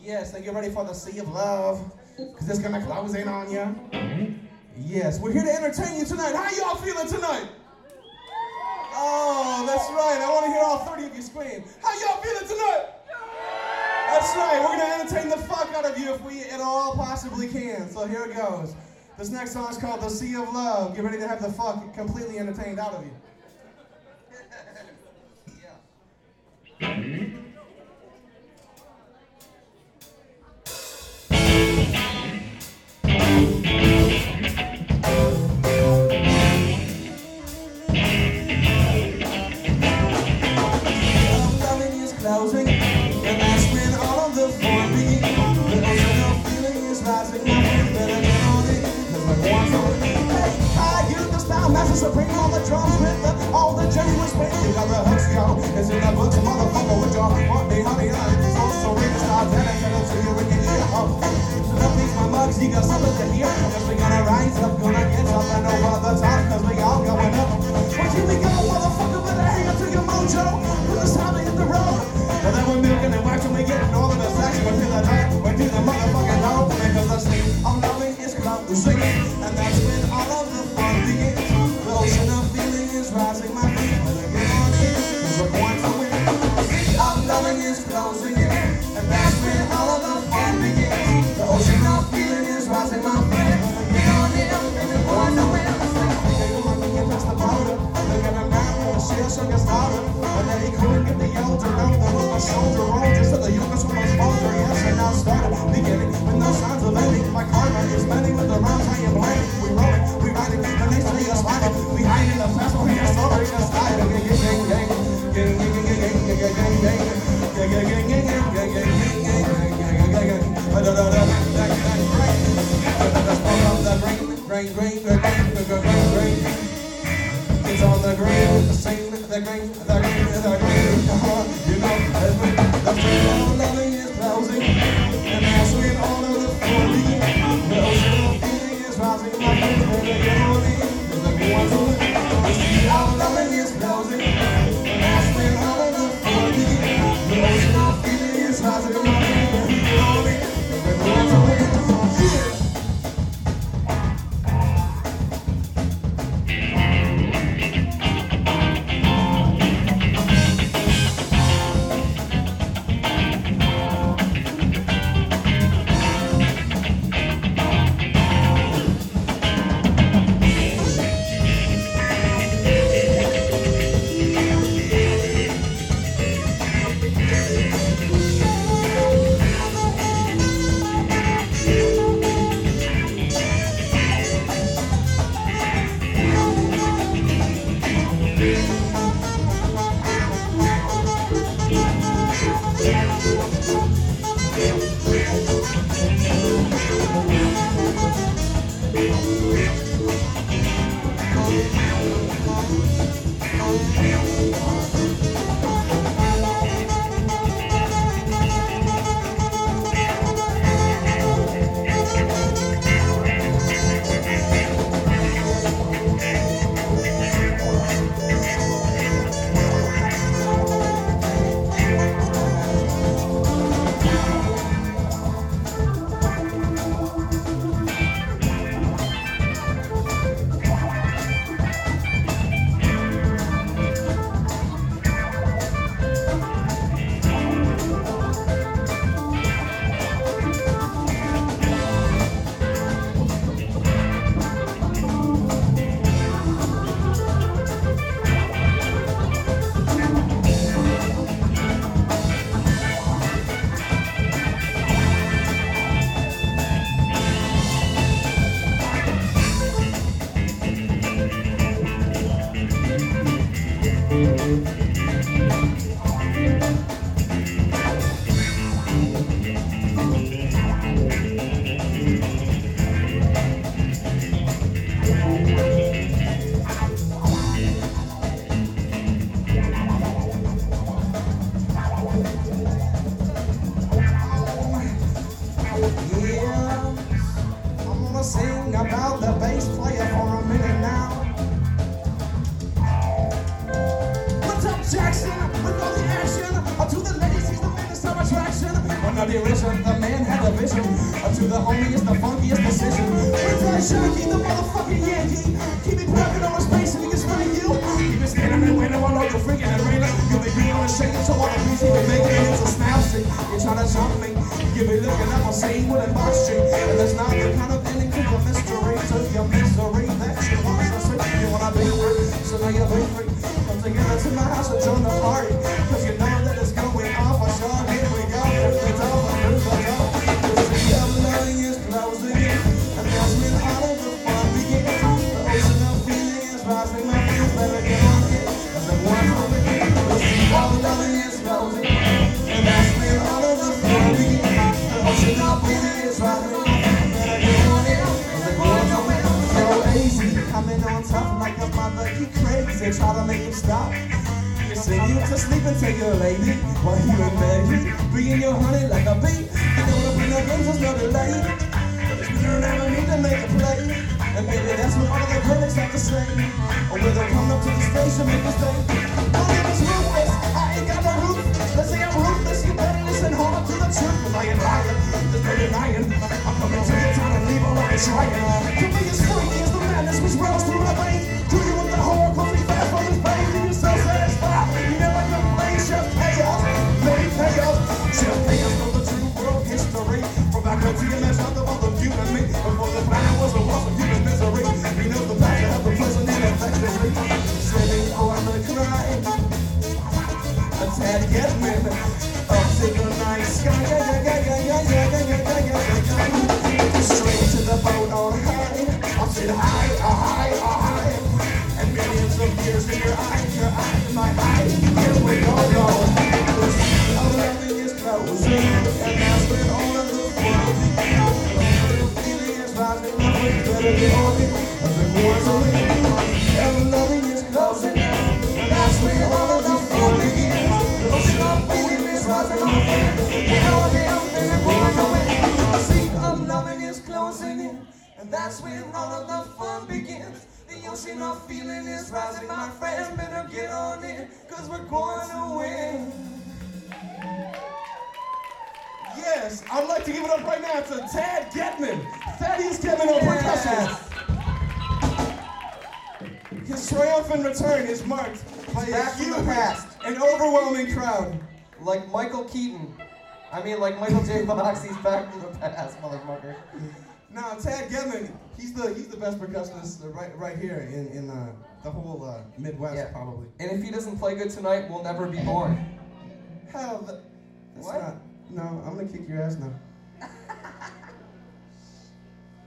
Yes, now get ready for the sea of love, because it's gonna close in on you. Yes, we're here to entertain you tonight. How y'all feeling tonight? Oh, that's right. I want to hear all 30 of you scream. How y'all feeling tonight? That's right. We're gonna entertain the fuck out of you if we at all possibly can. So here it goes. This next song is called The Sea of Love. Get ready to have the fuck completely entertained out of you. Yeah. Closing, and that's when all of the fun begins. The ocean of feeling is rising, my friends better get on it, cause my one's on me. Hey, I use the style master supreme, all the drums with all the genuine spring. You got the hooks, yo, it's in the books, motherfucker, with your want me, honey, so read the style, tell it to you and get ear up. So don't please my mugs, you got something to hear, cause we gonna rise up, gonna get up and over the top, cause we all going up. Well, here we go, motherfucker, better hang up to your mojo, cause it's time to hit the road. Well, then we're milking and waxing, we getting all of the section. We're to the top, we're to the motherfucking low. Because the sea of loving is closing, and that's when all of the fun begins. The ocean of feeling is rising, my feet better get on it, cause we're going to win. The sea of loving is closing, and that's when all of the fun begins. The ocean of feeling is rising, my feet better get on it, and we're going to win. Past the border, look at him now, she'll show us louder. And then he couldn't get the elder out, there was my shoulder roll, just so the youngest one was older. Yes, and now started beginning with no signs of ending. My karma is mending with the rhymes I am playing. We rolling, we riding, the next day is sliding. We hiding the fast one, we are sorry, just sliding. Gang, gang, gang, gang, gang, gang, gang, gang, gang, gang, it's on the green, sing the green, the green, the green. You know, as we, the sea of loving is closing, and that's when all of the fun begins. The ocean of feeling is rising, my friends better get on in, cause the good ones will win. The sea of loving is closing, and that's when all of the fun begins. The ocean of feeling is rising, my friends better get on in, cause the good ones will win. Yeah. the derision, the man had a vision. To the homiest, the funkiest decision. It's like Sharky, the motherfucking Yankee. Keep me parking on the space and he gets rid of you. Keep me standing there waiting while all you're freaking and raining. You'll be green on the shaking, so all the beats even making it into snapstick. You're trying to jump me. You be looking up on scene with a box street. And there's not the kind of ending to your mystery. To your misery that you want to see. You wanna be free, so now you're free. Come together to my house and join the party. Cause you know that it's going off. I saw here we go. Through the door, through the door. The sea of loving is closing in. And that's when all of the fun begins. The ocean of feeling is rising. My feet better get on it. Cause I'm one over here. The sea of loving is closing in. And that's when all of the fun begins. The ocean of feeling is rising. My feet better get on it. Cause I'm one over here. So easy, coming on top like a mother. You crazy, try to make him stop. You sing you to sleep and take your lady while you in bed. Bringing your honey like a bee. You know up in the games, there's no delay. You don't ever need to make a play. And maybe that's what all of the critics have to say. Or will they come up to the stage to make a stay? My name is Ruthless, I ain't got no roof. Let's say I'm ruthless, you better listen hard to the truth. Cause I ain't lying, there's no denying. I'm coming to your town and leave all of it trying. To me it's freaky as the madness which rolls through my veins. Do you want the horror, closing fast on this pain? Do you so satisfied? You never complain, Chef Chaos. Lady Chaos, Chef Chaos from the true world history. From back up to your mess out of all the you and me. Before the planet was a walk of human misery. We know the passion of the present and effectively. Sitting on the crime. A tad Getman. Up to the night sky. Straight to the boat on high. I said high. And millions of years in your eye, my eye. Here we go. The sea of loving is closing. And that's when all of the fun begins. The feeling is rising. My way better get on it. Cause the war's over. And loving is closing. And that's when all of the fun begins. The ocean of feeling is rising. My way better get on it. And the war's over. The sea of loving is closing in. And that's when all of the fun begins. The ocean of feeling is rising, my friend, better get on it, cause we're going to win. Yes, I'd like to give it up right now to Tad Getman. Thaddeus Getman on percussion. His triumphant return is marked by a huge and overwhelming crowd. Like Michael Keaton. Like Michael J. Fox, he's back from the past, motherfucker. Now, Tad Getman, he's the best percussionist right here in the whole Midwest, probably. And if he doesn't play good tonight, we'll never be born. Hell, that's what? not. No, I'm gonna kick your ass now.